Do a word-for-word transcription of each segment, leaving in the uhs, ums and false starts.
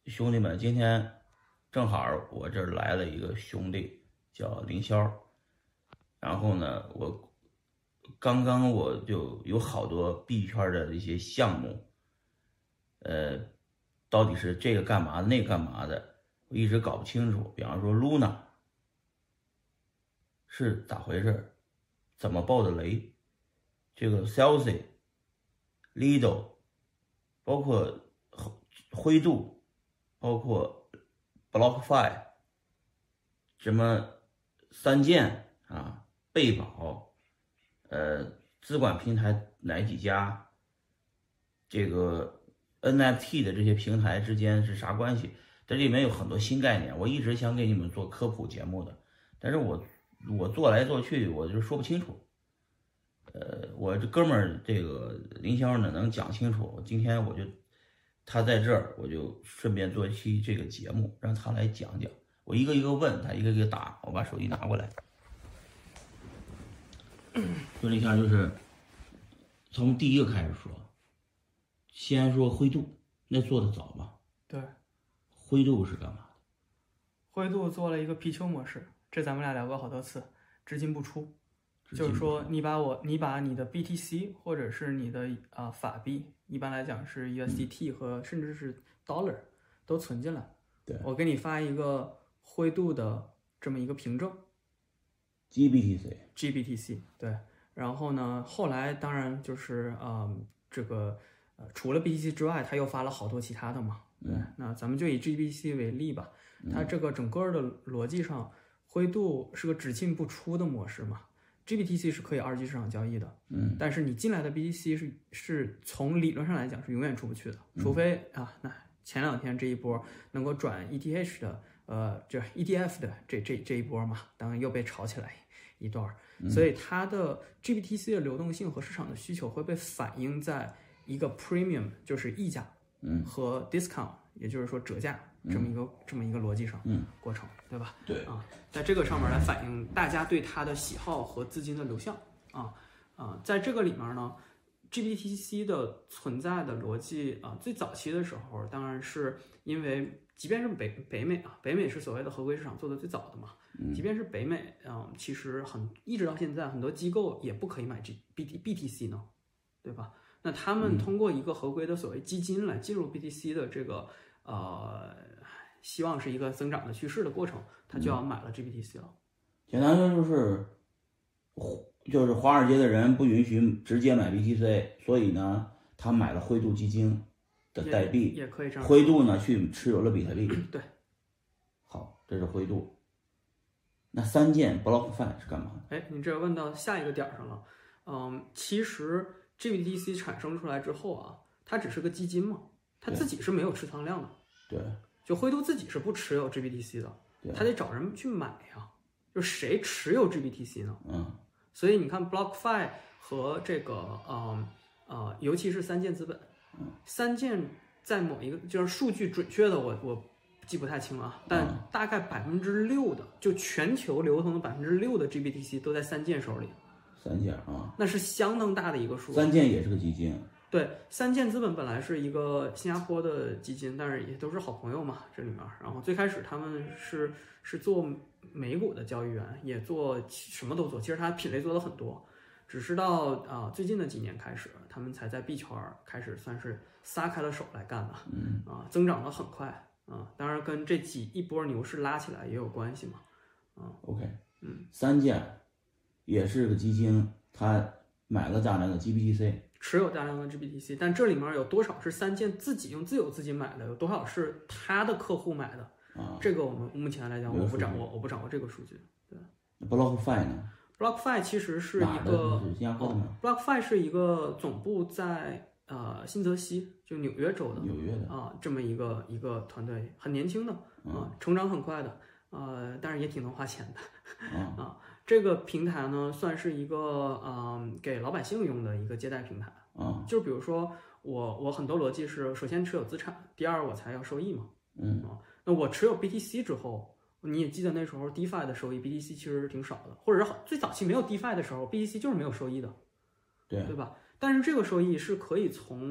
兄弟们，今天正好我这儿来了一个兄弟叫林霄，然后呢，我刚刚我就有好多币圈的一些项目，呃，到底是这个干嘛的，那个干嘛的，我一直搞不清楚。比方说 Luna 是咋回事，怎么爆的雷？这个 Celsius、Lido， 包括灰度。包括 BlockFi， 什么三剑啊、贝宝，呃，资管平台哪几家？这个 N F T 的这些平台之间是啥关系？这里面有很多新概念，我一直想给你们做科普节目的，但是我我做来做去，我就说不清楚。呃，我这哥们儿这个林先生呢能讲清楚，今天我就。他在这儿，我就顺便做一期这个节目，让他来讲讲。我一个一个问他，一个一个答。我把手机拿过来。就这下就是从第一个开始说，先说灰度，那做的早吧？ 对， 灰度是干嘛的？ 灰度做了一个 P Q 模式，这咱们俩聊过好多次，只进不出。就是说，你把我，你把你的 B T C 或者是你的啊、呃、法币，一般来讲是 U S D T 和、嗯、甚至是 Dollar 都存进来。 对， 我给你发一个灰度的这么一个凭证 ，G B T C，G B T C 对。然后呢，后来当然就是呃这个呃除了 B T C 之外，他又发了好多其他的嘛。对， 嗯、 那咱们就以 G B T C 为例吧，它这个整个的逻辑上，灰度是个只进不出的模式嘛。G B T C 是可以二级市场交易的， 嗯， 但是你进来的 B T C 是是从理论上来讲是永远出不去的，除非啊，那前两天这一波能够转 E T H 的，呃，这 E T F 的这这这一波嘛，当然又被炒起来一段，所以它的 G B T C 的流动性和市场的需求会被反映在一个 premium， 就是溢价， 嗯， 和 discount， 也就是说折价。这么一个、嗯、这么一个逻辑上， 嗯， 过程，对吧？ 对啊，在这个上面来反映大家对它的喜好和资金的流向啊啊，在这个里面呢 ，G B T C 的存在的逻辑啊，最早期的时候，当然是因为，即便是北北美啊，北美是所谓的合规市场做的最早的嘛， 嗯、 即便是北美啊，其实很一直到现在，很多机构也不可以买 G B T B T C 呢，对吧？那他们通过一个合规的所谓基金来进入 B T C 的这个。呃，希望是一个增长的趋势的过程，他就要买了 G B T C 了。 简单说就是，就是华尔街的人不允许直接买 B T C， 所以呢，他买了灰度基金的代币， 也, 也可以这样。 灰度呢去持有了比特币。 对， 好，这是灰度。那三件 BlockFi 是干嘛的？ 哎，你这问到下一个点上了。嗯，其实 G B T C 产生出来之后啊，它只是个基金嘛。他自己是没有持仓量的， 对， 就灰度自己是不持有 G B T C 的，他得找人去买呀。就谁持有 G B T C 呢？ 嗯， 所以你看 BlockFi 和这个呃呃，尤其是三箭资本， 嗯， 三箭在某一个就是数据准确的我我记不太清啊，但大概百分之六的，就全球流通的百分之六的 G B T C 都在三箭手里。 三箭啊， 那是相当大的一个数。 三箭也是个基金。 对，三箭资本本来是一个新加坡的基金，但是也都是好朋友嘛，这里面。然后最开始他们是是做美股的交易员，也做什么都做，其实它品类做的很多。只是到啊、呃、最近的几年开始，他们才在币圈开始算是撒开了手来干的， 嗯啊，增长的很快啊，当然跟这几一波牛市拉起来也有关系嘛，啊 ，OK， 嗯， 三箭也是个基金，他买了大量的 G B T C。 持有大量的 G B T C， 但这里面有多少是三箭自己用自有资金买的，有多少是他的客户买的？ 啊， 这个我们目前来讲我不掌握，我不掌握这个数据。对 ，BlockFi 呢 ？BlockFi 其实是一个是新加坡的吗、 哦、？BlockFi 是一个总部在呃新泽西，就纽约州的， 纽约的啊，这么一个一个团队，很年轻的啊、 嗯， 成长很快的，呃，但是也挺能花钱的， 嗯、 啊。这个平台呢，算是一个嗯给老百姓用的一个借贷平台啊， 就比如说我我很多逻辑是，首先持有资产，第二我才要收益嘛， 嗯啊，那我持有 B T C 之后，你也记得那时候 DeFi 的收益 B T C 其实是挺少的，或者是最早期没有 DeFi 的时候 B T C 就是没有收益的， 对对吧？但是这个收益是可以从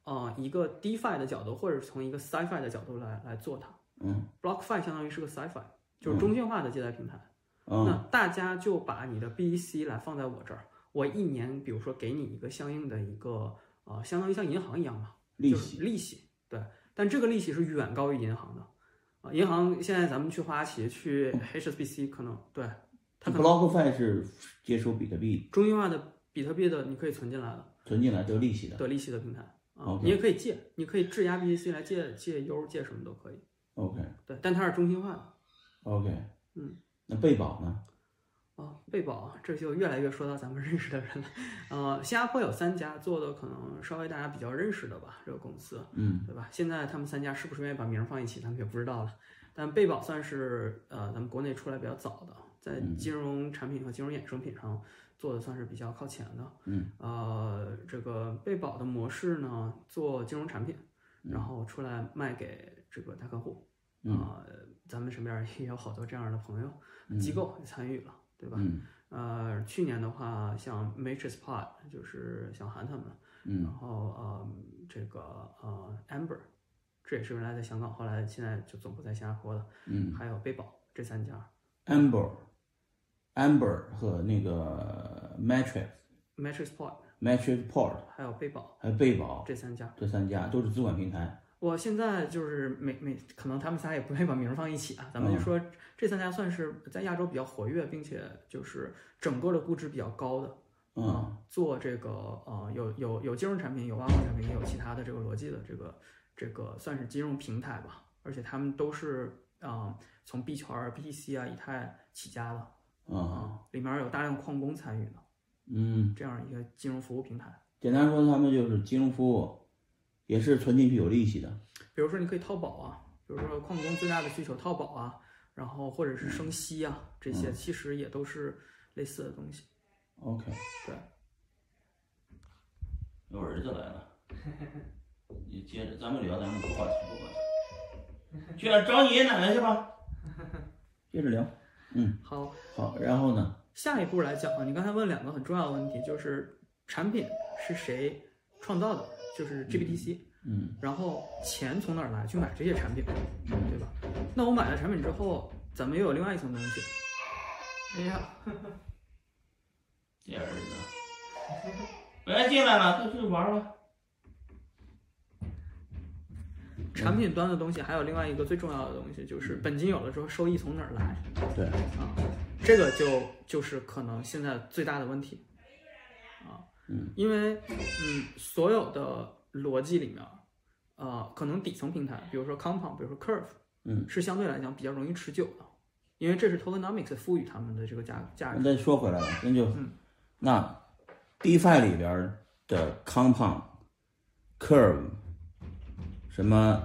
呃一个 DeFi 的角度，或者是从一个 Sci-Fi 的角度来来做它。 嗯 ，BlockFi 相当于是个 Sci-Fi， 就是中心化的借贷平台。 嗯、 那大家就把你的 B E C 来放在我这儿，我一年比如说给你一个相应的一个呃，相当于像银行一样嘛， 利息，就是、利息，对，但这个利息是远高于银行的。啊，银行现在咱们去花旗、去 H S B C 可能对，它可能 BlockFi 是接收比特币， 中心化的比特币的，你可以存进来的， 存进来得利息的， 得利息的平台啊， okay. 你也可以借，你可以质押 B T C 来借借 U 借什么都可以。 OK， 对，但它是中心化的。 OK， 嗯， 那贝宝呢？ 哦，贝宝这就越来越说到咱们认识的人了。呃，新加坡有三家做的可能稍微大家比较认识的吧，这个公司， 嗯， 对吧？现在他们三家是不是愿意把名放一起，咱们也不知道了。但贝宝算是呃咱们国内出来比较早的，在金融产品和金融衍生品上做的算是比较靠前的。 嗯， 呃，这个贝宝的模式呢，做金融产品，然后出来卖给这个大客户。啊、呃，咱们身边也有好多这样的朋友、机构也参与了。对吧？ 嗯、 呃，去年的话，像 MatrixPod 就是小韩他们， 嗯、 然后呃，这个呃 Amber， 这也是原来在香港，后来现在就总部在新加坡的， 嗯， 还有贝宝这三家。 Amber、Amber 和那个 Matrix、MatrixPod， MatrixPod， 还有贝宝， 还有贝宝这三家， 这三家都是资管平台。 我现在就是每每可能他们仨也不愿意把名放一起啊，咱们就说这三家算是在亚洲比较活跃，并且就是整个的估值比较高的， 嗯， 呃、做这个呃有有有金融产品，有挖矿产品，也有其他的这个逻辑的这个这个算是金融平台吧，而且他们都是啊、呃、从币圈、B T C 啊、以太起家的， 嗯、 呃，里面有大量矿工参与的， 嗯， 这样一个金融服务平台。 简单说，他们就是金融服务。也是存进去有利息的， 比如说你可以套保啊，比如说矿工最大的需求套保啊，然后或者是生息啊，这些其实也都是类似的东西。 OK， 对。 我儿子来了，你接着咱们聊咱们的话题吧。去找你爷奶奶去吧。接着聊。嗯， 好， 好，然后呢？ 下一步来讲啊，你刚才问两个很重要的问题，就是产品是谁创造的？就是 G B T C， 嗯， 然后钱从哪儿来去买这些产品，对吧？那我买了产品之后，咱们又有另外一层东西。哎呀， 这儿子，不要进来了，就去玩吧。 产品端的东西还有另外一个最重要的东西，就是本金有了之后，收益从哪儿来？ 对啊，这个就就是可能现在最大的问题。 嗯， 因为嗯，所有的逻辑里面，呃，可能底层平台，比如说 Compound， 比如说 Curve， 嗯， 是相对来讲比较容易持久的，因为这是 Tokenomics 赋予他们的这个价价值。 再说回来了，那就、 嗯、 那 DeFi 里边的 Compound、Curve， 什么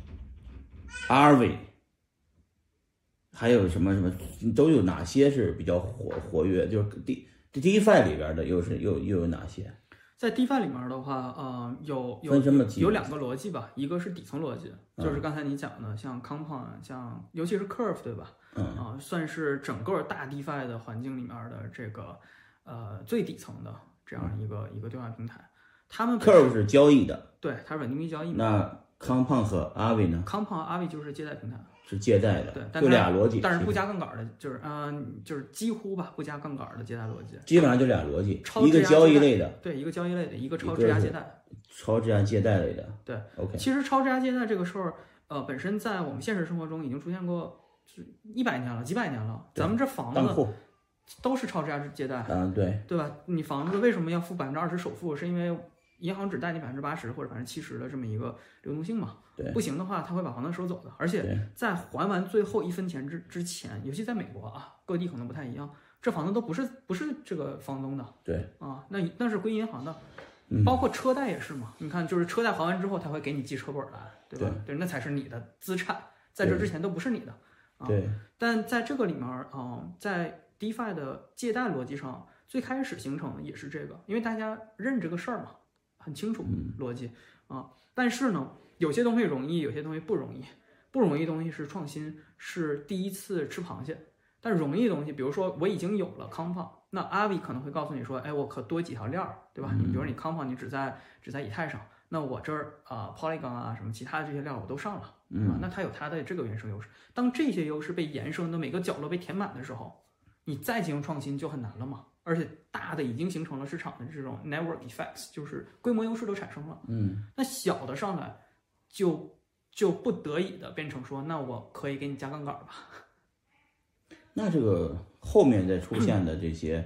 R V， 还有什么什么都有哪些是比较活活跃？就是 D。DeFi 里边的又是又又有哪些？ 在 DeFi 里面的话，呃，有有有两个逻辑吧，一个是底层逻辑，就是刚才你讲的，像 Compound， 像尤其是 Curve， 对吧？ 嗯啊、呃，算是整个大 DeFi 的环境里面的这个呃最底层的这样一个、嗯、一个对话平台。他们 Curve 是交易的， 对，它是稳定币交易。 那 Compound 和 R V 呢 ？Compound、R V 就是借贷平台。 是借贷的， 对，但就俩逻辑， 但是不加杠杆的，就是嗯、呃，就是几乎吧，不加杠杆的借贷逻辑， 基本上就俩逻辑， 超一个交易类的， 对，一个交易类的，一个超质押借贷， 超质押借贷类的， 对 ，OK。 其实超质押借贷这个事儿，呃，本身在我们现实生活中已经出现过，一百年了，几百年了，咱们这房子都是超质押借贷， 嗯，对， 对吧？你房子为什么要付百分之二十首付？是因为银行只贷你百分之八十或者百分之七十的这么一个流动性嘛？ 对， 不行的话，他会把房子收走的。而且在还完最后一分钱之之前，尤其在美国啊，各地可能不太一样，这房子都不是不是这个房东的。 对啊，那那是归银行的，包括车贷也是嘛。你看，就是车贷还完之后，他会给你记车本来，对吧？对，那才是你的资产，在这之前都不是你的。啊、 对。 但在这个里面啊、呃，在 DeFi 的借贷逻辑上，最开始形成的也是这个，因为大家认这个事儿嘛。很清楚逻辑啊，但是呢，有些东西容易，有些东西不容易。不容易的东西是创新，是第一次吃螃蟹。但容易的东西，比如说我已经有了 Compound， 那 Avi 可能会告诉你说，哎，我可多几条链儿，对吧？你比如说你 Compound 你只在只在以太上， 那我这儿啊、呃、Polygon 啊什么其他的这些料我都上了， 嗯啊，那它有它的这个原生优势。当这些优势被延伸的每个角落被填满的时候，你再进行创新就很难了嘛。而且大的已经形成了市场的这种 network effects， 就是规模优势都产生了。 嗯， 那小的上来就就不得已的变成说，那我可以给你加杠杆吧。 那这个后面再出现的这些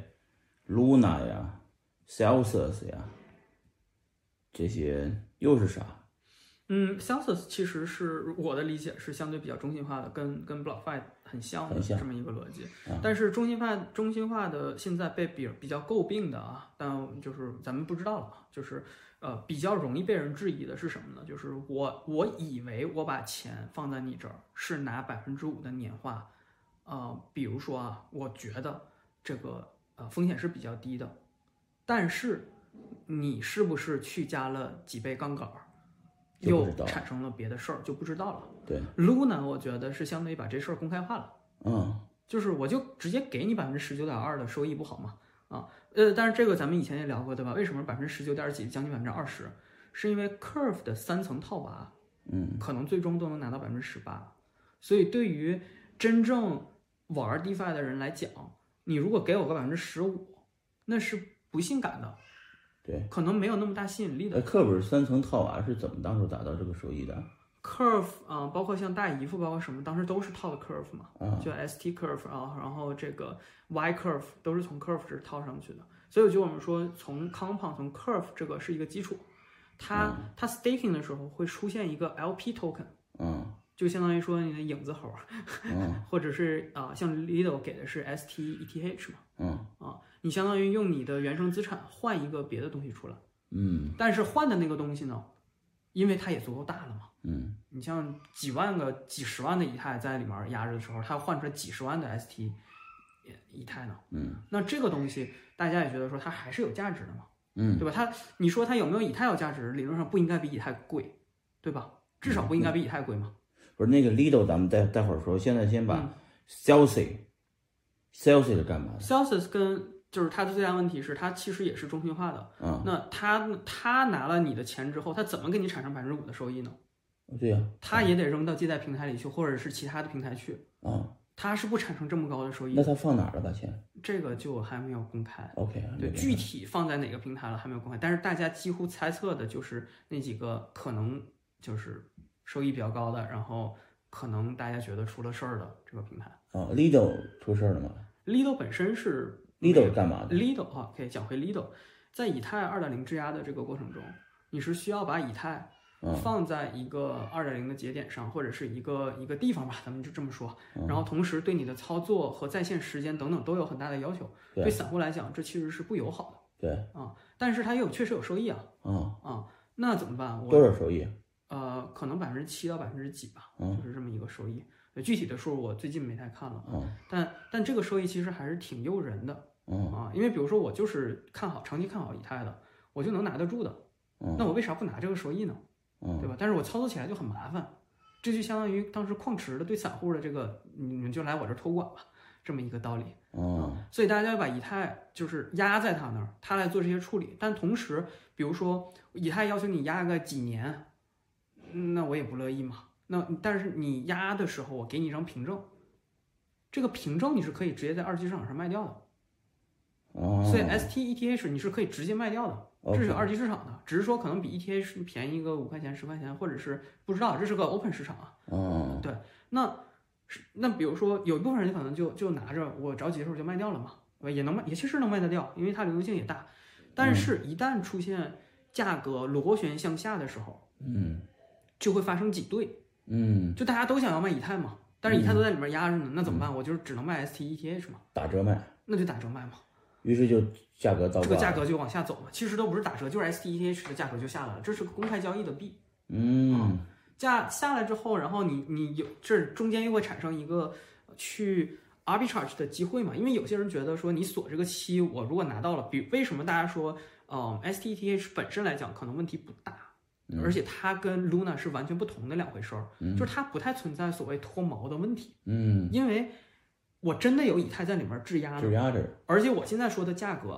Luna 呀、Celsius 呀，这些又是啥？ 嗯 ，Celsius 其实是我的理解是相对比较中心化的，跟跟 BlockFi 很像的这么一个逻辑。 啊、 但是中心化中心化的现在被比比较诟病的啊，但就是咱们不知道了，就是呃比较容易被人质疑的是什么呢？就是我我以为我把钱放在你这儿是拿百分之五的年化，呃，比如说啊，我觉得这个呃风险是比较低的，但是你是不是去加了几倍杠杆？又产生了别的事儿，就不知道了。 对 ，Luna 我觉得是相当于把这事儿公开化了。 嗯， 就是我就直接给你百分之十九点二的收益，不好吗？啊，呃，但是这个咱们以前也聊过，对吧？为什么百分之十九点几，将近百分之二十？是因为 Curve 的三层套娃， 嗯， 可能最终都能拿到百分之十八。所以对于真正玩 DeFi 的人来讲，你如果给我个百分之十五，那是不性感的。 对， 可能没有那么大吸引力的。 Curve 三层套娃是怎么当初达到这个收益的 ？Curve 啊、呃，包括像大姨夫，包括什么，当时都是套的 Curve 嘛， 啊， 就 S T Curve 啊，然后这个 Y Curve 都是从 Curve 这套上去的。所以就我们说，从 Compound 从 Curve 这个是一个基础，它、嗯、它 staking 的时候会出现一个 L P token， 嗯， 就相当于说你的影子猴， 嗯， 或者是啊、呃，像 Lido 给的是 S T E T H 嘛， 嗯， 啊，你相当于用你的原生资产换一个别的东西出来。 嗯， 但是换的那个东西呢，因为它也足够大了嘛， 嗯， 你像几万个、几十万的以太在里面压着的时候，它换出来几十万的 S T 以太呢， 嗯， 那这个东西大家也觉得说它还是有价值的嘛， 嗯， 对吧？它你说它有没有以太有价值？理论上不应该比以太贵，对吧？至少不应该比以太贵嘛。 不是那个 Lido， 咱们待待会儿说，现在先把 Celsius，Celsius、嗯、是干嘛的 ？Celsius 跟就是它的最大问题是，它其实也是中心化的。 嗯， 那他他拿了你的钱之后，他怎么给你产生百分之五的收益呢？ 对呀、啊， 他也得扔到借贷平台里去，或者是其他的平台去。 啊， 他是不产生这么高的收益。 那他放哪儿了把钱？ 这个就还没有公开。 OK， 对，具体放在哪个平台了还没有公开，但是大家几乎猜测的就是那几个可能就是收益比较高的，然后可能大家觉得出了事儿的这个平台。 啊 ，Lido 出事儿了吗 ？Lido 本身是。 Lido 干嘛的 ？Lido 啊，可以讲回 Lido， 在以太 二点零 质押的这个过程中，你是需要把以太放在一个 二点零 的节点上，或者是一个一个地方吧，咱们就这么说。然后同时对你的操作和在线时间等等都有很大的要求。对散户来讲，这其实是不友好的。 对啊，但是它也有确实有收益啊。 啊啊，那怎么办？我多少收益？ 呃，可能百分之七到百分之几吧，就是这么一个收益。具体的数我最近没太看了， 嗯， 但但这个收益其实还是挺诱人的， 嗯啊，因为比如说我就是看好长期看好以太的，我就能拿得住的， 嗯， 那我为啥不拿这个收益呢？ 嗯， 对吧？但是我操作起来就很麻烦，这就相当于当时矿池的对散户的这个，你们就来我这托管吧，这么一个道理， 嗯， 所以大家要把以太就是压在他那儿，他来做这些处理，但同时，比如说以太要求你压个几年，那我也不乐意嘛。那但是你压的时候，我给你一张凭证，这个凭证你是可以直接在二级市场上卖掉的， 哦， 所以 S T E T H 你是可以直接卖掉的，这是二级市场的，只是说可能比 E T H 便宜个五块钱、十块钱，或者是不知道，这是个 open 市场啊。 哦， 对，那那比如说有一部分人可能就就拿着，我着急的时候就卖掉了嘛，对吧？也能卖，也确实能卖得掉，因为它流动性也大，但是一旦出现价格螺旋向下的时候， 嗯， 就会发生挤兑。 嗯， 就大家都想要卖以太嘛，但是以太都在里面压着呢，那怎么办？我就是只能卖 S T E T H 嘛， 打折卖， 那就打折卖嘛。 于是就价格倒挂， 这个价格就往下走嘛。其实都不是打折，就是 S T E T H 的价格就下来了，这是个公开交易的币。 嗯， 嗯价下来之后，然后你你有这中间又会产生一个去 arbitrage 的机会嘛？因为有些人觉得说你锁这个期，我如果拿到了，比为什么大家说，嗯 ，S T E T H 本身来讲可能问题不大。而且它跟 Luna 是完全不同的两回事儿， 嗯、 就是它不太存在所谓脱锚的问题。 嗯， 因为我真的有以太在里面质押， 质押着， 而且我现在说的价格啊，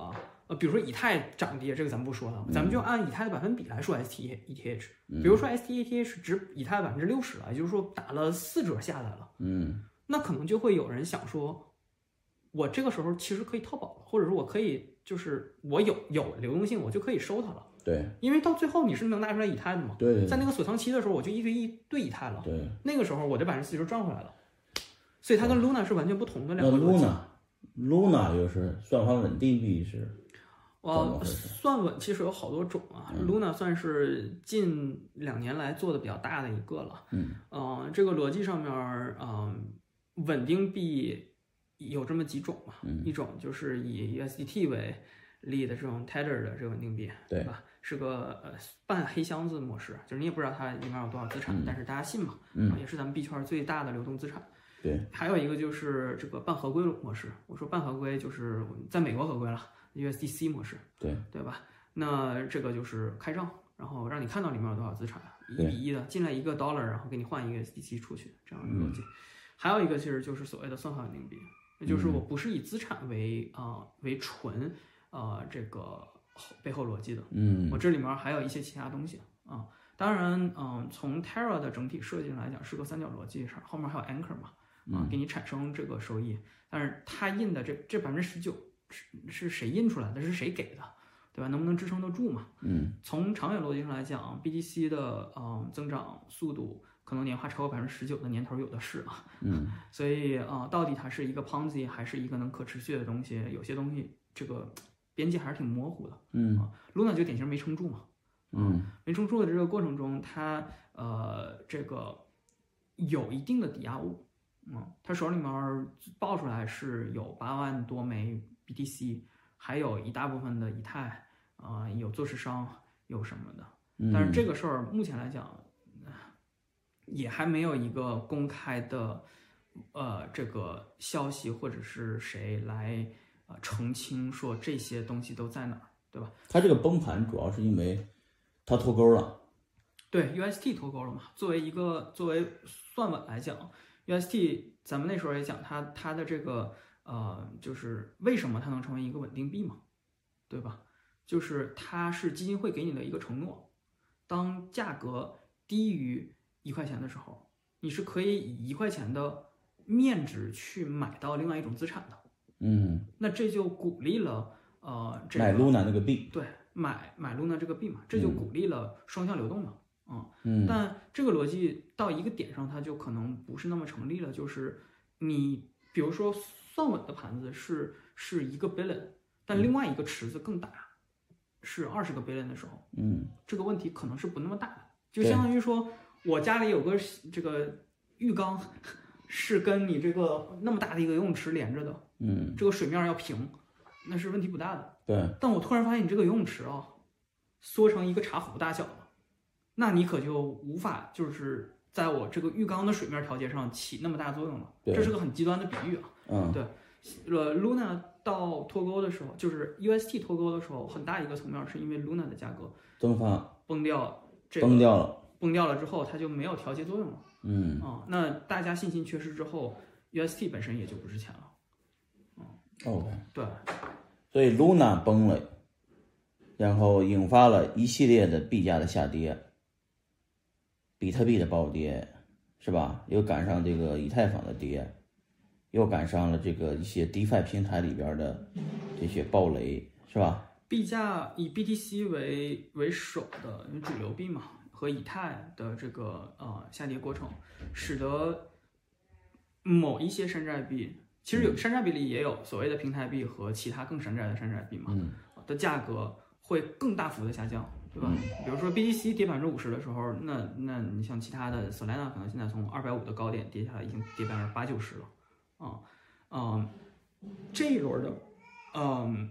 呃，比如说以太涨跌，这个咱们不说了，咱们就按以太的百分比来说 S T E T H。比如说 S T E T H 值以太百分之六十了，也就是说打了四折下来了。 嗯， 那可能就会有人想说，我这个时候其实可以套保了，或者说我可以就是我有有流动性，我就可以收它了。 对， 因为到最后你是能拿出来以太的嘛。 对， 在那个锁仓期的时候，我就一对一对以太了。 对， 那个时候我这百分之四十赚回来了。所以它跟 Luna 是完全不同的两个那逻辑。 Luna Luna 又是算法稳定币是？ 呃，算稳其实有好多种啊、嗯、，Luna 算是近两年来做的比较大的一个了。 嗯， 呃，这个逻辑上面，嗯、呃，稳定币有这么几种嘛， 嗯、 一种就是以 U S D T 为例的这种 Tether 的这个稳定币， 对吧？是个呃半黑箱子模式，就是你也不知道它里面有多少资产， 嗯、 但是大家信嘛， 嗯、 啊，也是咱们币圈最大的流动资产。 对， 还有一个就是这个半合规模式，我说半合规就是在美国合规了。U S D C 模式， 对对吧？那这个就是开账，然后让你看到里面有多少资产，一比一的进来一个 dollar， 然后给你换一个 U S D C 出去，这样的逻辑。嗯、还有一个其实就是所谓的算法稳定币，也就是我不是以资产为啊、呃、为纯呃这个背后逻辑的， 嗯， 我这里面还有一些其他东西啊。当然，嗯、呃，从 Terra 的整体设计上来讲是个三角逻辑，后面还有 Anchor 嘛，啊，给你产生这个收益，但是它印的这这百分之十九。是是谁印出来的？是谁给的，对吧？能不能支撑得住嘛？ 嗯， 从长远逻辑上来讲 ，B T C 的嗯、呃、增长速度可能年化超过百分之十九的年头有的是啊。 嗯， 所以啊、呃，到底它是一个 Ponzi 还是一个能可持续的东西？有些东西这个边界还是挺模糊的。 嗯、 啊、，Luna 就典型没撑住嘛。 嗯， 没撑住的这个过程中，它呃这个有一定的抵押物。嗯，他手里面报出来是有八万多枚 B T C， 还有一大部分的以太，啊、呃，有做市商，有什么的。但是这个事儿目前来讲，也还没有一个公开的，呃，这个消息或者是谁来呃澄清说这些东西都在哪儿，对吧？ 它这个崩盘主要是因为它脱钩了。 对 ，U S T 脱钩了嘛？作为一个作为算稳来讲。U S T 咱们那时候也讲它它的这个呃，就是为什么它能成为一个稳定币嘛，对吧？就是它是基金会给你的一个承诺，当价格低于一块钱的时候，你是可以以一块钱的面值去买到另外一种资产的。 嗯， 那这就鼓励了呃、这个， 买 Luna 那个币， 对，买买 Luna 这个币嘛，这就鼓励了双向流动嘛。 嗯， 但这个逻辑到一个点上，它就可能不是那么成立了。就是你比如说算稳的盘子是是一个 billion， 但另外一个池子更大，是二十个 billion 的时候， 嗯， 这个问题可能是不那么大的。就相当于说我家里有个这个浴缸，是跟你这个那么大的一个游泳池连着的， 嗯， 这个水面要平，那是问题不大的。 对。 但我突然发现你这个游泳池啊，缩成一个茶壶大小了。那你可就无法就是在我这个浴缸的水面调节上起那么大作用了，这是个很极端的比喻啊。 嗯， 对，呃，Luna 到脱钩的时候，就是 U S T 脱钩的时候，很大一个层面是因为 Luna 的价格蒸发崩掉，这个崩掉了， 崩掉了之后，它就没有调节作用了。 嗯啊、嗯，那大家信心缺失之后 ，U S T 本身也就不值钱了。嗯 ，OK， 对， 所以 Luna 崩了，然后引发了一系列的币价的下跌。比特币的暴跌，是吧？又赶上这个以太坊的跌，又赶上了这个一些 DeFi 平台里边的这些暴雷，是吧？ 币价以 B T C 为为首的主流币嘛，和以太的这个呃下跌过程，使得某一些山寨币，其实有山寨币里也有所谓的平台币和其他更山寨的山寨币嘛， 嗯、 的价格会更大幅的下降。对吧？比如说 B T C 跌百分之五十的时候，那那你像其他的 Solana 可能现在从二百五的高点跌下来，已经跌百分之八九十了，啊、嗯，啊、嗯，这一轮的，嗯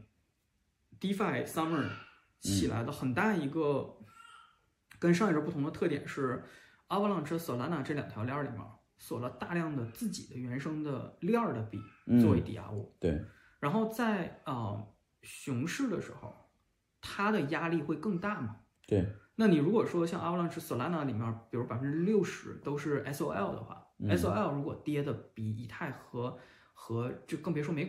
，DeFi Summer 起来的很大一个跟上一轮不同的特点是 ，Avalanche 和 Solana 这两条链里面锁了大量的自己的原生的链的币作为抵押物， 嗯、对， 然后在啊、呃、熊市的时候。它的压力会更大嘛？ 对。 那你如果说像 Avalanche Solana 里面，比如百分之六十都是 S O L 的话、嗯、，S O L 如果跌的比以太和和就更别说美股了，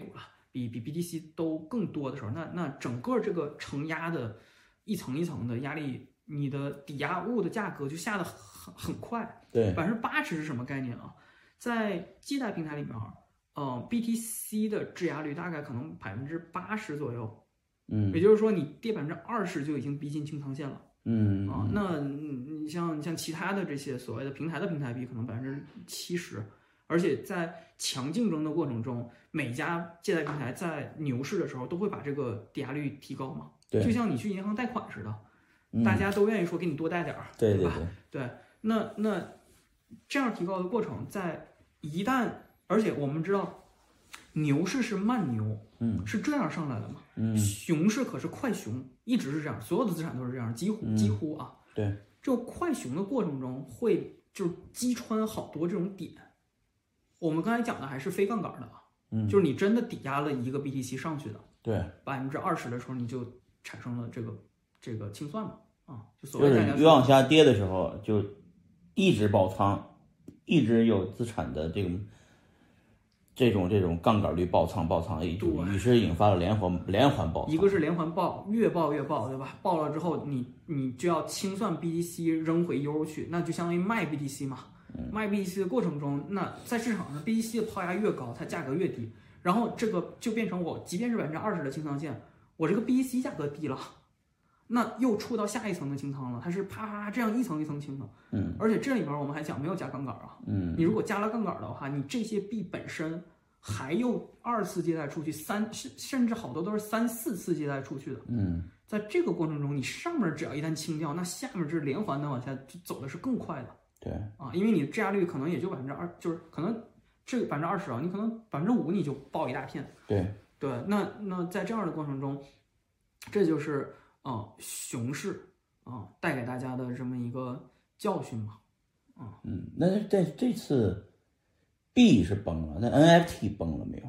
比比 B T C 都更多的时候，那那整个这个承压的一层一层的压力，你的抵押物的价格就下得很很快。 对， 百分之八十是什么概念啊？在借贷平台里面，呃 ，B T C 的质押率大概可能百分之八十左右。 嗯， 也就是说，你跌百分之二十就已经逼近清仓线了。 嗯啊，那你像像其他的这些所谓的平台的平台币，可能百分之七十，而且在强竞争的过程中，每家借贷平台在牛市的时候都会把这个抵押率提高嘛。 对， 就像你去银行贷款似的， 嗯、 大家都愿意说给你多贷点儿， 对对吧？ 对对，那那这样提高的过程，在一旦，而且我们知道，牛市是慢牛。 嗯， 是这样上来的嘛？ 嗯， 熊市可是快熊，一直是这样，所有的资产都是这样，几乎、嗯、几乎啊。 对， 这种快熊的过程中会就是击穿好多这种点。我们刚才讲的还是非杠杆的啊， 嗯， 就是你真的抵押了一个 B T C 上去的， 对， 百分之二十的时候你就产生了这个这个清算嘛，啊，就所谓就是越往下跌的时候就一直爆仓，一直有资产的这种。这种这种杠杆率爆仓爆仓，于是引发了连环连环爆仓。 一个是连环爆，越爆越爆，对吧？爆了之后，你你就要清算 B T C 扔回 U 去，那就相当于卖 B T C 嘛。 嗯、 卖 B T C 的过程中，那在市场上 B T C 的抛压越高，它价格越低，然后这个就变成我即便是百分之二十的清仓线，我这个 B T C 价格低了，那又触到下一层的清仓了，它是啪啪这样一层一层清的。 嗯， 而且这里面我们还讲没有加杠杆啊。 嗯， 你如果加了杠杆的话，你这些币本身还又二次借贷出去，三甚甚至好多都是三四次借贷出去的。 嗯， 在这个过程中，你上面只要一旦清掉，那下面这连环的往下就走的是更快的。 对啊，因为你的质押率可能也就百分之二，就是可能这百分之二十啊，你可能百分之五你就爆一大片。 对对，那那在这样的过程中，这就是啊、呃、熊市啊、呃、带给大家的这么一个教训嘛。啊， 嗯，那这这次。币是崩了，那 N F T 崩了没有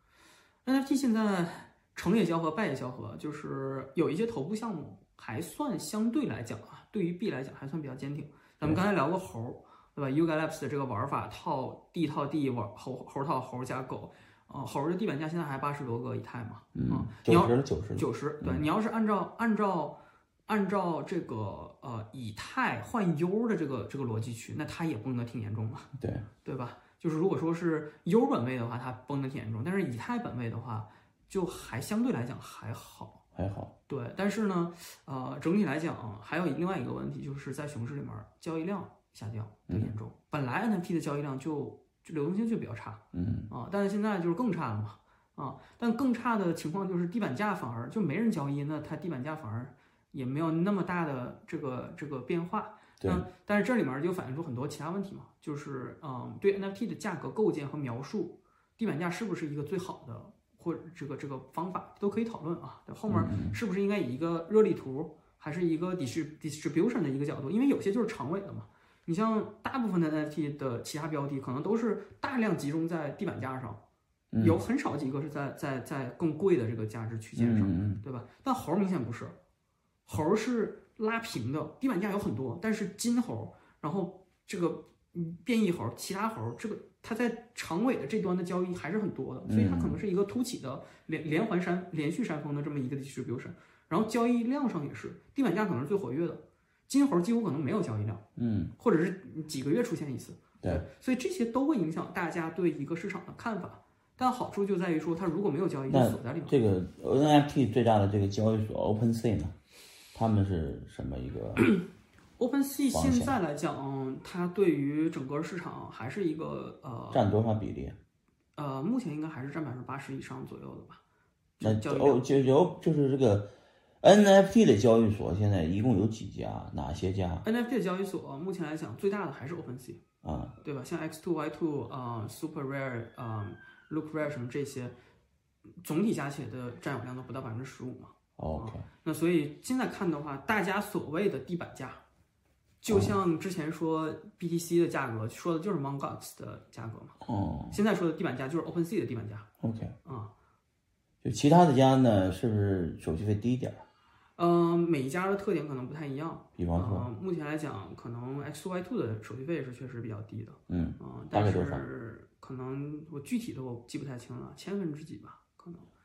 ？N F T 现在成也萧何，败也萧何，就是有一些头部项目还算相对来讲啊，对于币来讲还算比较坚挺。咱们刚才聊过猴，对吧 ？Yuga Labs 的这个玩法套地套地玩猴猴套猴加狗，啊、呃，猴的地板价现在还八十多个以太嘛， 嗯，九十九十九十，对，嗯、你要是按照按照按照这个呃以太换 U 的这个这个逻辑去，那它也崩得挺严重的， 对对吧？就是如果说是 U 本位的话，它崩得挺严重，但是以太本位的话，就还相对来讲还好， 还好。 对，但是呢，呃，整体来讲还有另外一个问题，就是在熊市里面交易量下降的严重。嗯、本来 N F T 的交易量就就流动性就比较差， 嗯啊，但是现在就是更差了嘛，啊，但更差的情况就是地板价反而就没人交易，那它地板价反而也没有那么大的这个这个变化。那但是这里面就反映出很多其他问题嘛，就是嗯，对 N F T 的价格构建和描述，地板价是不是一个最好的或者这个这个方法都可以讨论啊。后面是不是应该以一个热力图还是一个 distribution 的一个角度？因为有些就是长尾的嘛。你像大部分的 N F T 的其他标的可能都是大量集中在地板价上，有很少几个是在在在更贵的这个价值区间上，对吧？但猴明显不是，猴是拉平的，地板价有很多，但是金猴，然后这个变异猴、其他猴，这个它在长尾的这端的交易还是很多的，所以它可能是一个凸起的连连环山、连续山峰的这么一个 distribution。然后交易量上也是，地板价可能是最活跃的，金猴几乎可能没有交易量， 嗯， 或者是几个月出现一次， 对， 所以这些都会影响大家对一个市场的看法。但好处就在于说，它如果没有交易，就锁在里面。 这个 N F T 最大的这个交易所 OpenSea 呢？他们是什么一个 ？OpenSea 现在来讲，它对于整个市场还是一个呃占多少比例？ 呃，目前应该还是占百分之八十以上左右的吧。 那哦，就有就是这个 N F T 的交易所现在一共有几家？哪些家 ？N F T 的交易所目前来讲最大的还是 OpenSea 啊， 对吧？像 X 二 Y 二啊、呃、Super Rare 啊、呃、Look Rare 什么这些，总体加起来的占有量都不到百分之十五嘛。 OK，、 啊、那所以现在看的话，大家所谓的地板价，就像之前说 B T C 的价格，说的就是 Mt. Gox 的价格嘛。 哦， 现在说的地板价就是 OpenSea 的地板价。 OK， 啊， 就其他的家呢，是不是手续费低一点？ 嗯、呃，每一家的特点可能不太一样。 比方说， 呃、目前来讲，可能 X 二 Y 二的手续费是确实比较低的。 嗯， 啊、呃，但是可能我具体的我记不太清了，千分之几吧，可能。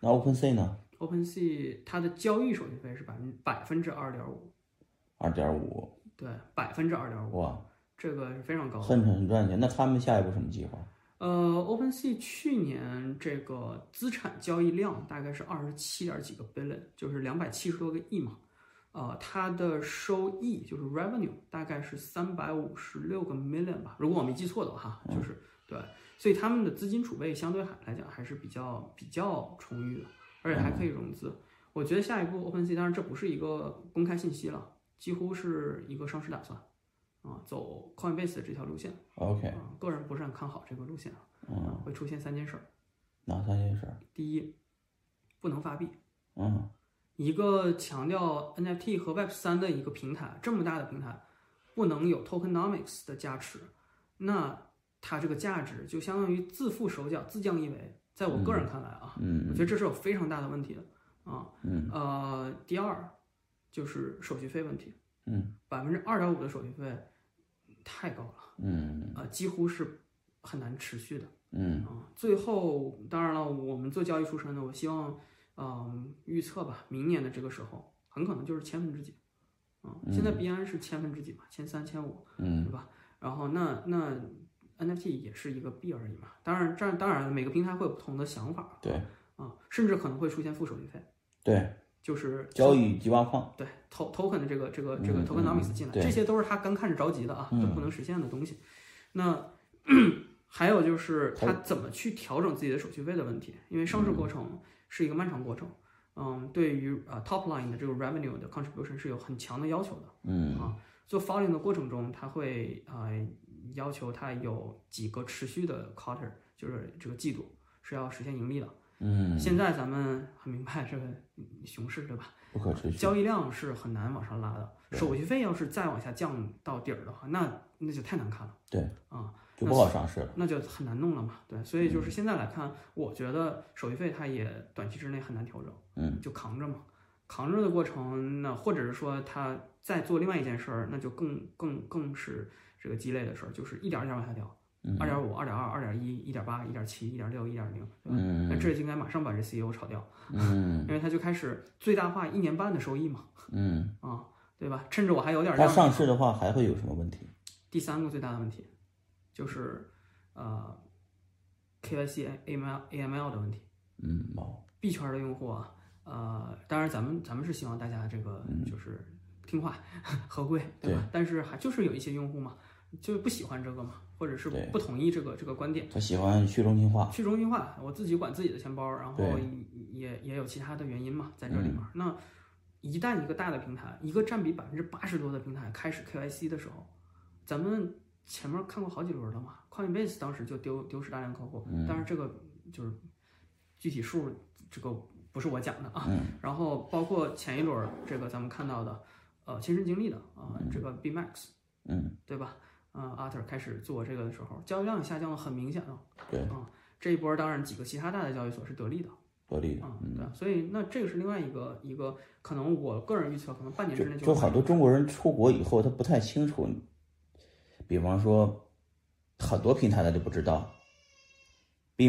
那 OpenSea 呢 ？OpenSea 它的交易手续费是百分百分之二点五， 二点五， 对，百分之二点五， 哇， 这个是非常高的， 很很赚钱。那他们下一步什么计划？ 呃，OpenSea 去年这个资产交易量大概是二十七点几个 billion，就是两百七十多个亿嘛。呃，它的收益就是 revenue 大概是三百五十六个 million 吧，如果我没记错的话，就是对，所以他们的资金储备相对来讲还是比较比较充裕的，而且还可以融资。我觉得下一步 OpenSea， 当然这不是一个公开信息了，几乎是一个上市打算。啊，走 Coinbase 的这条路线 ，OK， 啊，个人不是很看好这个路线啊， 嗯， 会出现三件事儿。 哪三件事？ 第一，不能发币。 嗯， 一个强调 N F T 和 Web 三的一个平台，这么大的平台，不能有 Tokenomics 的加持，那它这个价值就相当于自负手脚、自降一维。在我个人看来啊， 嗯， 我觉得这是有非常大的问题的啊。 嗯， 呃，第二就是手续费问题。 嗯， 百分之二点五的手续费太高了， 嗯， 啊、呃，几乎是很难持续的， 嗯啊、呃，最后当然了，我们做交易出身的，我希望，嗯、呃，预测吧，明年的这个时候很可能就是千分之几，啊、呃，现在币安是千分之几吧，千三、千五， 嗯， 对吧？然后那那 N F T 也是一个币而已嘛，当然这当然每个平台会有不同的想法， 对， 啊、呃，甚至可能会出现负手续费， 对。 就是交易即挖矿， 对 token 的这个这个这个嗯 tokenomics 进来， 嗯、 这些都是他刚开始着急的啊， 嗯、 都不能实现的东西。那还有就是他怎么去调整自己的手续费的问题，因为上市过程是一个漫长过程，嗯，对于啊、uh, top line 的这个 revenue 的 contribution 是有很强的要求的， 嗯啊，做 following 的过程中，他会啊、呃、要求他有几个持续的 quarter， 就是这个季度是要实现盈利的。 嗯， 现在咱们很明白这个熊市对吧？ 不可持续， 交易量是很难往上拉的，手续费要是再往下降到底儿的话，那那就太难看了。 对啊， 就不好上市了， 那就很难弄了嘛。对，所以就是现在来看，我觉得手续费它也短期之内很难调整， 嗯， 就扛着嘛，扛着的过程，那或者是说他再做另外一件事儿，那就更更更是这个鸡肋的事儿，就是一点儿一点儿往下调。二点五、二点二、二点一、一点八、一点七、一点六、一点零，对吧？ 嗯， 那这应该马上把这 C E O 炒掉， 嗯， 因为他就开始最大化一年半的收益嘛， 嗯， 啊，对吧？趁着我还有点它量， 上市的话还会有什么问题？ 第三个最大的问题就是呃 K Y C A M L A M L 的问题， 嗯，哦， 币圈的用户啊，呃，当然咱们咱们是希望大家这个就是听话合规，对吧？ 对， 但是还就是有一些用户嘛，就不喜欢这个嘛。或者是不同意这个这个观点， 他喜欢去中心化， 去中心化，我自己管自己的钱包，然后也也有其他的原因嘛，在这里面。 嗯、 那一旦一个大的平台，一个占比百分之八十多的平台开始 K Y C 的时候，咱们前面看过好几轮了嘛 ，Coinbase 当时就丢丢失大量客户， 嗯、 当然这个就是具体数，这个不是我讲的啊。 嗯、 然后包括前一轮这个咱们看到的，呃，亲身经历的啊、呃，这个 B Max， 嗯， 对吧？啊、呃，阿特开始做这个的时候，交易量下降的很明显了。 对啊、 嗯，这一波当然几个其他大的交易所是得利的， 得利的。 嗯，对，所以那这个是另外一个一个可能我个人预测，可能半年之内就就好多中国人出国以后，他不太清楚，比方说很多平台他就不知道 ，B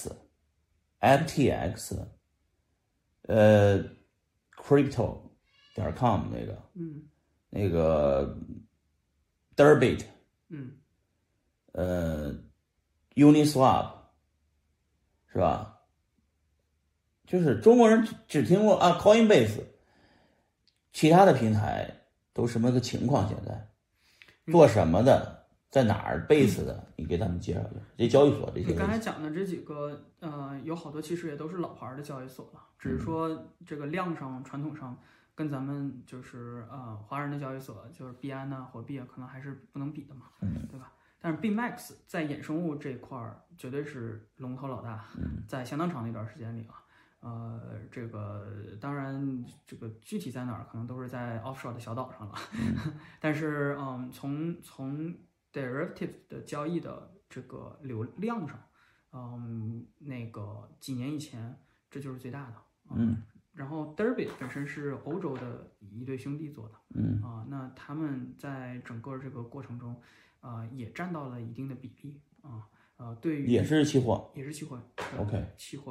Max、F T X， 呃 ，Crypto 点 com 那个， 嗯， 那个 Derbit。 嗯， 呃 ，Uniswap 是吧？就是中国人只听过啊 Coinbase， 其他的平台都什么个情况？现在做什么的，在哪儿 base 的？你给他们介绍一下。这交易所这些。 你刚才讲的这几个，呃，有好多其实也都是老牌的交易所了，只是说这个量上、传统上跟咱们就是呃华人的交易所，就是币安呐、火币啊，可能还是不能比的嘛， 嗯， 对吧？但是 B Max 在衍生物这一块儿绝对是龙头老大，在相当长的一段时间里啊，呃，这个当然这个具体在哪儿，可能都是在 offshore 的小岛上了， 嗯、 但是嗯，从从 derivative 的交易的这个流量上，嗯，那个几年以前这就是最大的， 嗯。 然后 Derbit 本身是欧洲的一对兄弟做的， 嗯啊，那他们在整个这个过程中，啊、呃，也占到了一定的比例啊，呃，对于也是期货， 也是期货 ，OK， 期货，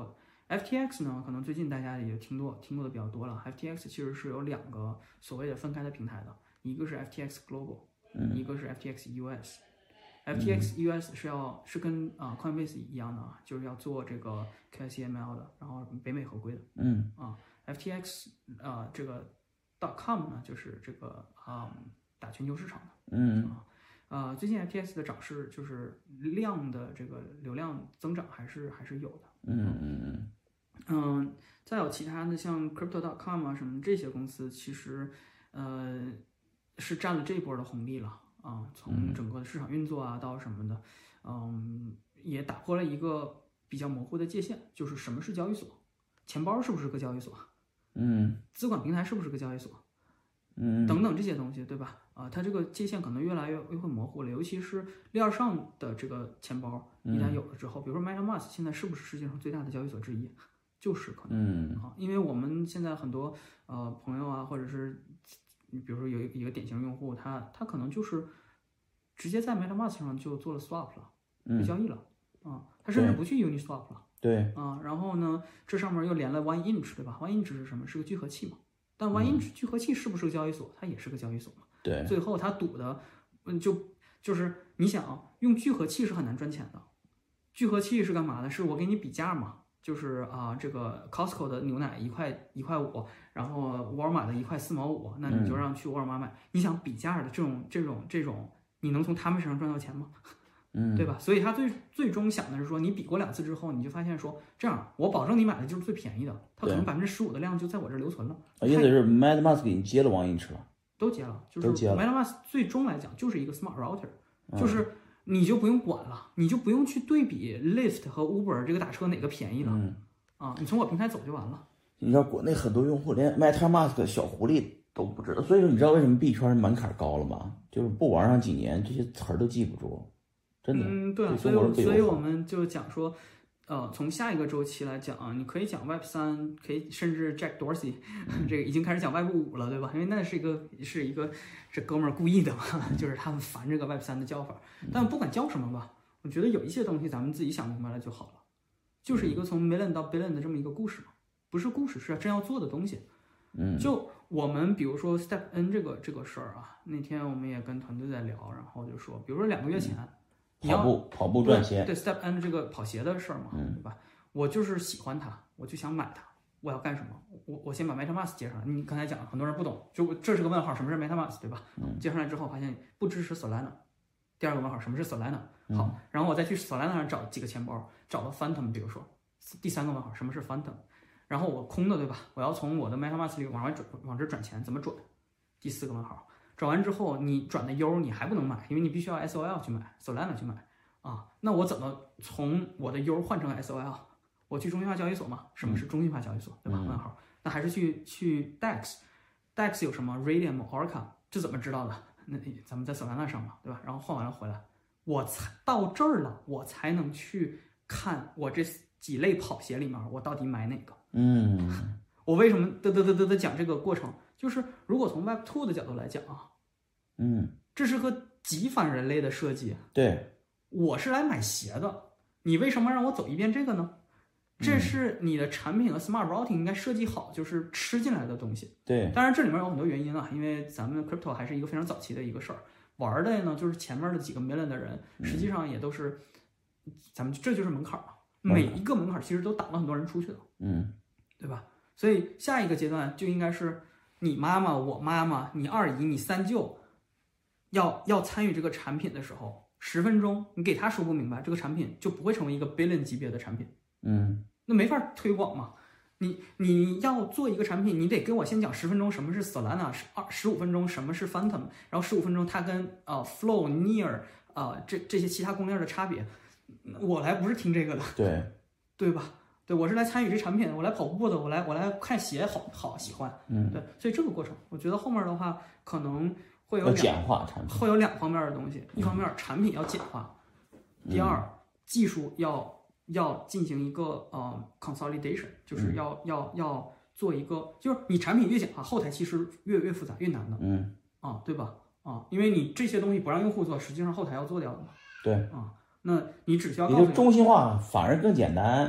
F T X 呢，可能最近大家也听多听过的比较多了。F T X 其实是有两个所谓的分开的平台的，一个是 F T X Global，、嗯、一个是 F T X U S。F T X U S 是要是跟啊、呃、Coinbase 一样的啊，就是要做这个 K Y C M L 的，然后北美合规的。 嗯啊 ，F T X 啊、呃、这个 .com 呢，就是这个啊、嗯、打全球市场的。 嗯啊。呃，最近 F T X 的涨势就是量的这个流量增长还是还是有的。 嗯嗯嗯嗯，再有其他的像 Crypto dot com 啊什么这些公司，其实呃是占了这一波的红利了啊。从整个的市场运作啊到什么的，嗯，也打破了一个比较模糊的界限，就是什么是交易所，钱包是不是个交易所， 嗯， 资管平台是不是个交易所， 嗯等等这些东西，对吧？啊，它这个界限可能越来越越会模糊了，尤其是链上的这个钱包一旦有了之后，比如说 MetaMask 现在是不是世界上最大的交易所之一？就是可能， 嗯啊，因为我们现在很多呃朋友啊，或者是比如说有一个典型用户，他他可能就是直接在 MetaMask 上就做了 swap 了，就交易了，啊，他甚至不去 Uniswap 了， 对， 啊，然后呢，这上面又连了 OneInch， 对吧 ？OneInch 是什么？是个聚合器嘛。但 OneInch 聚合器是不是个交易所？它也是个交易所嘛。 对， 最后他赌的，嗯，就就是你想用聚合器是很难赚钱的。聚合器是干嘛的？是我给你比价嘛，就是啊，这个 Costco 的牛奶一块一块五，然后沃尔玛的一块四毛五，那你就让去沃尔玛买。你想比价的这种这种这种，你能从他们身上赚到钱吗？ 嗯， 对吧？所以他最最终想的是说，你比过两次之后，你就发现说，这样我保证你买的就是最便宜的，它可能百分之十五的量就在我这儿留存了。 意思是 MetaMask 已经接了OneInch了。 都接了，就是 MetaMask 最终来讲就是一个 smart router，、嗯、就是你就不用管了，你就不用去对比 Lyft 和 Uber 这个打车哪个便宜了， 嗯、 啊，你从我平台走就完了。 你知道国内很多用户连 MetaMask 小狐狸都不知道，所以说你知道为什么币圈门槛高了吗？就是不玩上几年，这些词儿都记不住，真的。 嗯，对啊，所以所以我们就讲说。呃，从下一个周期来讲啊，你可以讲 Web 三，可以甚至 Jack Dorsey，、嗯、这个已经开始讲 Web 五了，对吧？因为那是一个是一个这哥们儿故意的嘛，就是他们烦这个 Web 三的叫法。但不管叫什么吧，我觉得有一些东西咱们自己想明白了就好了，就是一个从 million 到 billion 的这么一个故事嘛，不是故事，是真要做的东西。 嗯， 就我们比如说 Step N 这个这个事儿啊，那天我们也跟团队在聊，然后就说，比如说两个月前。嗯跑步跑步赚钱， 对 Step N 这个跑鞋的事儿嘛， 嗯、 对吧？我就是喜欢它，我就想买它，我要干什么？我我先把 MetaMask 接上来。你刚才讲很多人不懂，就这是个问号，什么是 MetaMask， 对吧？ 嗯、 接上来之后发现不支持 Solana。第二个问号，什么是 Solana？ 好，然后我再去 Solana 上找几个钱包，找到 Phantom， 比如说。第三个问号，什么是 Phantom？ 然后我空的，对吧？我要从我的 MetaMask 里往外转，往这转钱，怎么转？第四个问号，转完之后你转的 U 你还不能买，因为你必须要 S O L 去买 ，Solana 去买。啊，那我怎么从我的 U 换成 S O L？ 我去中心化交易所嘛？什么是中心化交易所？对吧？问号，那还是去去 D E X，D E X 有什么 Radium、Orca， 这怎么知道的？那咱们在 Solana 上嘛，对吧？然后换完了回来，我才到这儿了，我才能去看我这几类跑鞋里面我到底买哪个。 嗯， 我为什么嘚嘚嘚嘚嘚讲这个过程？就是如果从 Web 二 的角度来讲啊， 嗯， 这是个极反人类的设计。 对。 我是来买鞋的，你为什么让我走一遍这个呢？这是你的产品和 smart routing 应该设计好，就是吃进来的东西。 对， 当然这里面有很多原因啊，因为咱们 crypto 还是一个非常早期的一个事儿，玩的呢就是前面的几个 million 的人，实际上也都是，咱们这就是门槛嘛，每一个门槛其实都挡了很多人出去的， 嗯， 对吧？所以下一个阶段就应该是你妈妈、我妈妈、你二姨、你三舅，要要参与这个产品的时候。十分钟，你给他说不明白，这个产品就不会成为一个 billion 级别的产品。 嗯， 那没法推广嘛。你你要做一个产品，你得给我先讲十分钟什么是 Solana， 二十五分钟什么是 Phantom， 然后十五分钟它跟呃 Flow、Near 呃这这些其他公链的差别。我来不是听这个的， 对对吧？对，我是来参与这产品的，我来跑步的，我来我来看鞋好好喜欢。 嗯， 对，所以这个过程，我觉得后面的话可能。会有两简化产品， 会有两方面的东西，一方面产品要简化， 嗯、 第二技术要要进行一个呃 consolidation， 就是要、嗯、要要做一个，就是你产品越简化，后台其实越越复杂越难的， 嗯啊对吧？啊，因为你这些东西不让用户做，实际上后台要做掉的嘛。 对啊，那你只需要也就中心化反而更简单，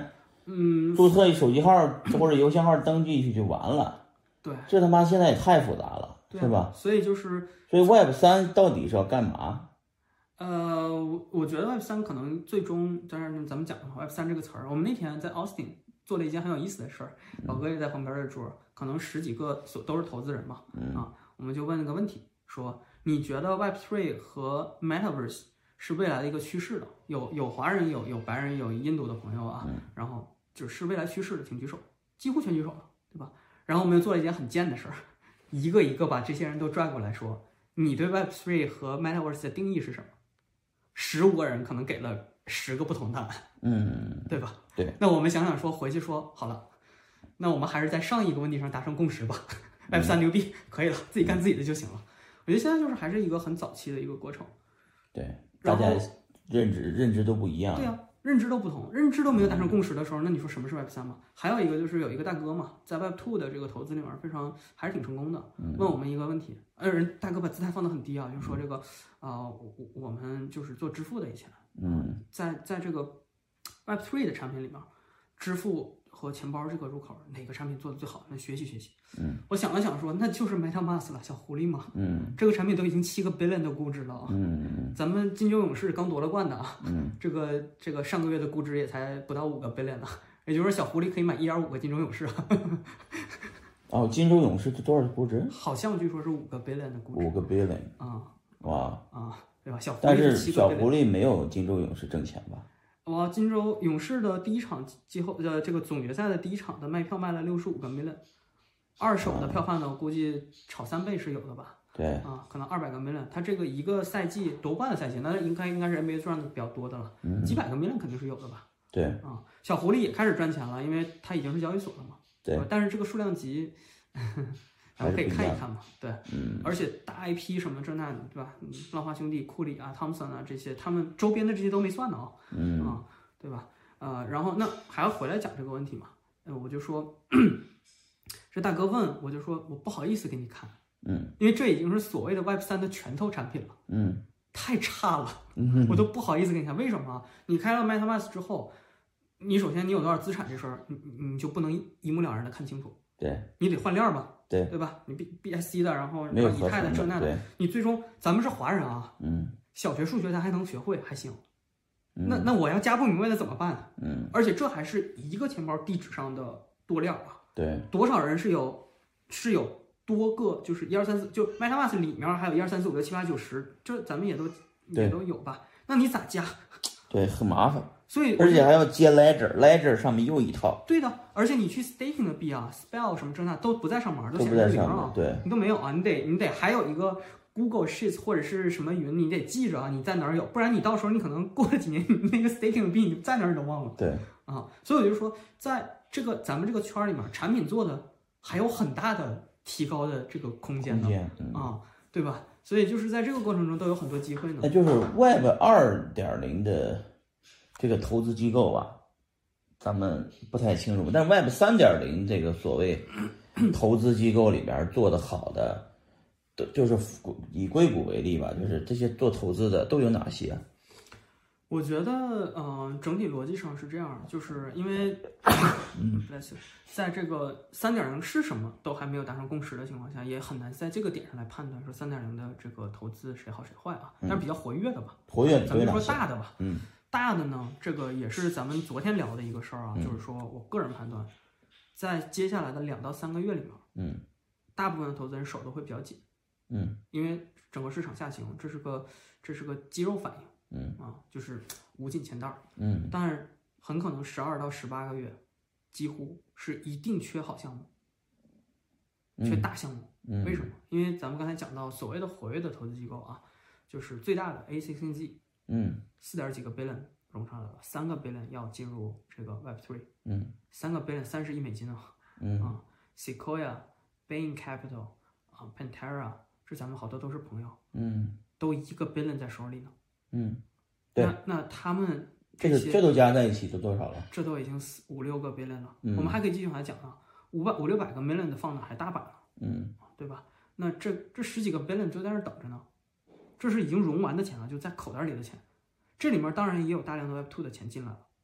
嗯， 注册一手机号或者邮箱号登记去就完了。 对， 这他妈现在也太复杂了， 对是吧？ 所以就是所以 Web 三到底是要干嘛？ 呃，我我觉得 Web 三可能最终，当然咱们讲的话 Web 三这个词儿，我们那天在 Austin 做了一件很有意思的事儿，宝哥也在旁边的桌，可能十几个所都是投资人嘛，啊，我们就问了个问题，说你觉得 Web 三和 Metaverse 是未来的一个趋势的？有有华人，有有白人，有印度的朋友啊，然后就是未来趋势的，请举手，几乎全举手了，对吧？然后我们又做了一件很贱的事儿，一个一个把这些人都拽过来说，你对 Web 三和 Metaverse 的定义是什么？十五个人可能给了十个不同答案， 嗯， 对吧？ 对。 那我们想想说，回去说好了，那我们还是在上一个问题上达成共识吧。Web 三牛逼，可以了，自己干自己的就行了。我觉得现在就是还是一个很早期的一个过程。 对，大家认知认知都不一样。 对啊，认知都不同，认知都没有达成共识的时候，那你说什么是 Web 三嘛？还有一个就是有一个大哥嘛，在 Web 二的这个投资里面非常还是挺成功的，问我们一个问题，呃，人大哥把姿态放得很低啊，就说这个啊、呃，我我们就是做支付的以前， 嗯， 在在这个 Web 三的产品里面，支付和钱包这个入口哪个产品做的最好？那学习学习。 嗯， 我想了想说，那就是 MetaMask 了，小狐狸嘛。 嗯， 这个产品都已经七个 billion 的估值了啊。 嗯， 咱们金州勇士刚夺了冠的啊。 嗯， 这个这个上个月的估值也才不到五个 billion 呢，也就是说小狐狸可以买一点五个金州勇士啊。 哦，金州勇士是多少估值？ 好像据说是五个 billion 的估值。 五个 billion 啊。 哇啊，对吧？小狐狸但是七个 billion。 小狐狸没有金州勇士挣钱吧？ 哇，金州勇士的第一场季后呃这个总决赛的第一场的卖票卖了六十五个 million， 二手的票贩呢，我估计炒三倍是有的吧？ 对啊，可能二百个 million， 他这个一个赛季夺冠的赛季，那应该应该是 N B A 赚的比较多的了， 嗯、 几百个 million 肯定是有的吧？ 对啊，小狐狸也开始赚钱了，因为它已经是交易所了嘛。 对， 但是这个数量级。咱们可以看一看嘛，对， 嗯， 而且大 I P 什么这那的，对吧？浪花兄弟、库里啊、汤普森啊这些，他们周边的这些都没算呢啊， 嗯啊，对吧？呃，然后那还要回来讲这个问题嘛？呃，我就说，这大哥问，我就说我不好意思给你看， 嗯， 因为这已经是所谓的 Web 三的拳头产品了， 嗯， 太差了， 嗯， 我都不好意思给你看。为什么？你开了 MetaMask 之后，你首先你有多少资产这事儿，你你就不能一目了然的看清楚， 对， 你得换链嘛。 对对吧？你 B B S C 的，然后没有以太的这那的，你最终咱们是华人啊， 嗯， 小学数学咱还能学会还行， 嗯、 那那我要加不明白的怎么办？ 嗯， 而且这还是一个钱包地址上的多链啊， 对， 多少人是有是有多个，就是一二三四，就 MetaMask 里面还有一二三四五六七八九十，这咱们也都也都有吧？那你咋加？ 对，很麻烦。 所以， 而且还要接 Ledger，Ledger 上面又一套。 对的，而且你去 staking 的币啊 ，Spell 什么这那都不在上面， 都显示零啊，对， 你都没有啊，你得你得还有一个 Google Sheets 或者是什么云，你得记着啊，你在哪儿有，不然你到时候你可能过了几年，你那个 staking 的币你在哪儿你都忘了。 对， 啊，所以我就说，在这个咱们这个圈里面，产品做的还有很大的提高的这个空间呢， 嗯、 啊，对吧？所以就是在这个过程中都有很多机会呢。 那就是 Web 二点零的。这个投资机构啊，咱们不太清楚，但是 Web 三点零这个所谓投资机构里边做的好的，都就是以硅谷为例吧，就是这些做投资的都有哪些？ 我觉得，嗯、呃，整体逻辑上是这样，就是因为，嗯，在这个三点零是什么都还没有达成共识的情况下，也很难在这个点上来判断说三点零的这个投资谁好谁坏啊。但是比较活跃的吧， 活跃， 咱们就说大的吧， 嗯。 大的呢，这个也是咱们昨天聊的一个事儿啊， 嗯、 就是说我个人判断，在接下来的两到三个月里面， 嗯， 大部分的投资人手都会比较紧， 嗯， 因为整个市场下行，这是个这是个肌肉反应， 嗯啊，就是捂紧钱袋儿， 嗯， 但是很可能十二到十八个月，几乎是一定缺好项目，缺大项目， 嗯， 为什么？因为咱们刚才讲到所谓的活跃的投资机构啊，就是最大的 A C C G。 嗯， 四点几个 billion 融上来了，三个 billion 要进入这个 Web 三， 嗯， 三个 billion 三十亿美金啊， 嗯啊 ，Sequoia、Bain Capital 啊 ，Pantera， 这咱们好多都是朋友， 嗯， 都一个 billion 在手里呢， 嗯，对， 那那他们这个这都加在一起都多少了？ 这都已经四五六个 billion 了， 嗯、 我们还可以继续往下讲啊，五百五六百个 million 的放的还大把呢， 嗯， 对吧？那这这十几个 billion 就在那等着呢。这是已经融完的钱了，就在口袋里的钱，这里面当然也有大量的 Web 二的钱进来了，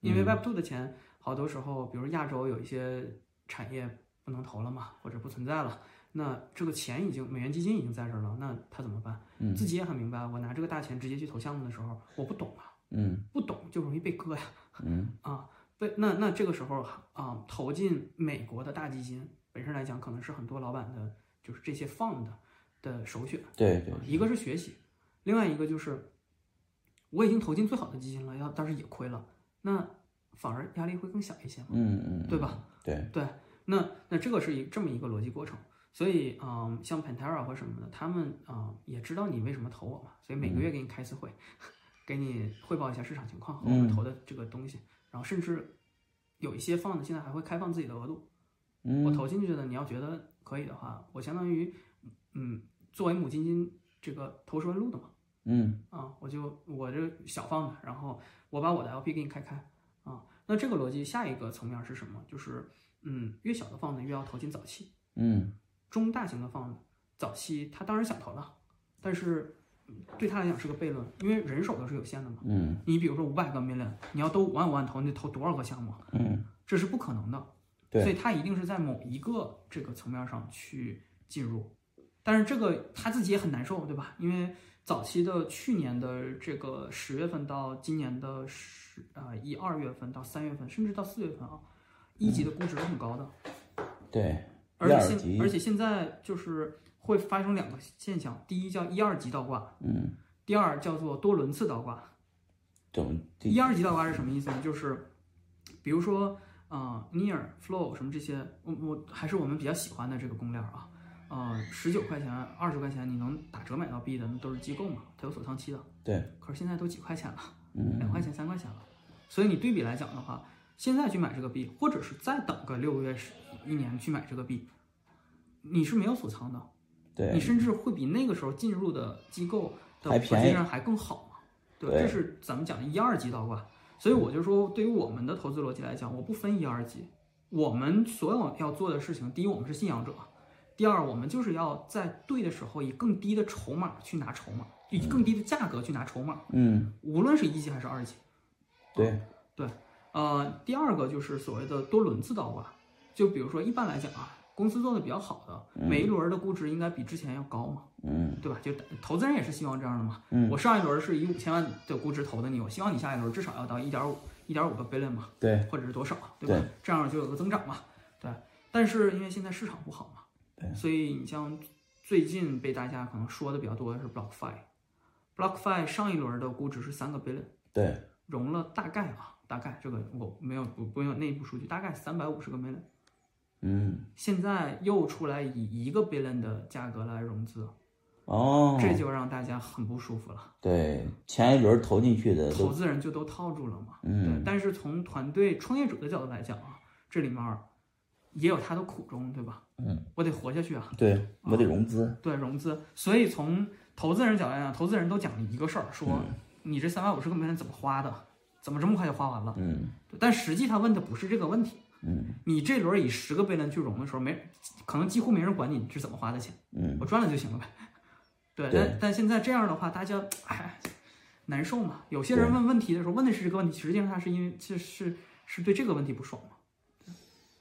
因为 Web 二 的钱好多时候，比如亚洲有一些产业不能投了嘛，或者不存在了，那这个钱已经美元基金已经在这儿了，那他怎么办？ 嗯， 自己也很明白，我拿这个大钱直接去投项目的时候，我不懂啊， 嗯， 不懂就容易被割呀， 嗯啊，被那那这个时候啊，投进美国的大基金本身来讲，可能是很多老板的，就是这些 fund 的首选。 对对， 一个是学习，另外一个就是我已经投进最好的基金了，要但是也亏了，那反而压力会更小一些嘛， 嗯嗯， 对吧？ 对对，那那这个是一这么一个逻辑过程。所以，嗯，像 Pantera 或什么的，他们啊、嗯、也知道你为什么投我嘛，所以每个月给你开次会，给你汇报一下市场情况和我们投的这个东西，然后甚至有一些放的现在还会开放自己的额度， 嗯， 我投进去的，你要觉得可以的话，我相当于嗯作为母基金这个投石问路的嘛， 嗯啊，我就我这小放的，然后我把我的 L P 给你开开啊，那这个逻辑下一个层面是什么？就是嗯越小的放的越要投进早期， 嗯。 中大型的放早期，他当然想投了，但是对他来讲是个悖论，因为人手都是有限的嘛。 嗯， 你比如说五百个 million，你要都五万五万投，你得投多少个项目？ 嗯， 这是不可能的。 对， 所以他一定是在某一个这个层面上去进入，但是这个他自己也很难受，对吧？因为早期的去年的这个十月份到今年的十啊一二月份到三月份，甚至到四月份啊，一级的估值都很高的。 对。 而且现而且现在就是会发生两个现象，第一叫一二级倒挂， 嗯， 第二叫做多轮次倒挂。 总一二级倒挂是什么意思呢？就是比如说啊、呃、，Near Flow 什么这些，我我还是我们比较喜欢的这个公链啊，呃，十九块钱、二十块钱你能打折买到币的，那都是机构嘛，它有锁仓期的。 对。 可是现在都几块钱了， 嗯， 两块钱、三块钱了，所以你对比来讲的话，现在去买这个币，或者是再等个六个月、一年去买这个币，你是没有锁仓的， 对， 你甚至会比那个时候进入的机构的还便宜上还更好嘛？对， 对这是咱们讲的一二级倒挂。所以我就说，对于我们的投资逻辑来讲，我不分一二级，我们所有要做的事情，第一，我们是信仰者；第二，我们就是要在对的时候以更低的筹码去拿筹码，以更低的价格去拿筹码。 嗯， 无论是一级还是二级。 对， 对，呃，第二个就是所谓的多轮次倒挂，就比如说一般来讲啊，公司做的比较好的，每一轮的估值应该比之前要高嘛， 嗯， 对吧？就投资人也是希望这样的嘛。 嗯， 我上一轮是以五千万的估值投的你，我希望你下一轮至少要到一点五一点五个 billion 嘛， 对， 或者是多少，对吧？ 对， 这样就有个增长嘛，对。但是因为现在市场不好嘛， 对， 所以你像最近被大家可能说的比较多的是 BlockFi，BlockFi 上一轮的估值是三个 billion， 对， 融了大概啊，大概这个我没有不不用内部数据，大概三百五十个 million。 嗯， 现在又出来以一个 billion 的价格来融资， 哦， 这就让大家很不舒服了。 对，前一轮投进去的投资人就都套住了嘛。 嗯， 对。但是从团队创业者的角度来讲啊，这里面也有他的苦衷，对吧？ 嗯， 我得活下去啊。 对，我得融资。 啊、对，融资。所以从投资人角度来讲，投资人都讲了一个事儿，说、嗯、你这三百五十个 million 怎么花的？怎么这么快就花完了？ 嗯。 但实际他问的不是这个问题。 嗯， 你这轮以十个 billion 去融的时候，没可能几乎没人管你是怎么花的钱， 嗯， 我赚了就行了呗。对，但但现在这样的话，大家哎难受嘛。有些人问问题的时候问的是这个问题，实际上他是因为这是是对这个问题不爽嘛。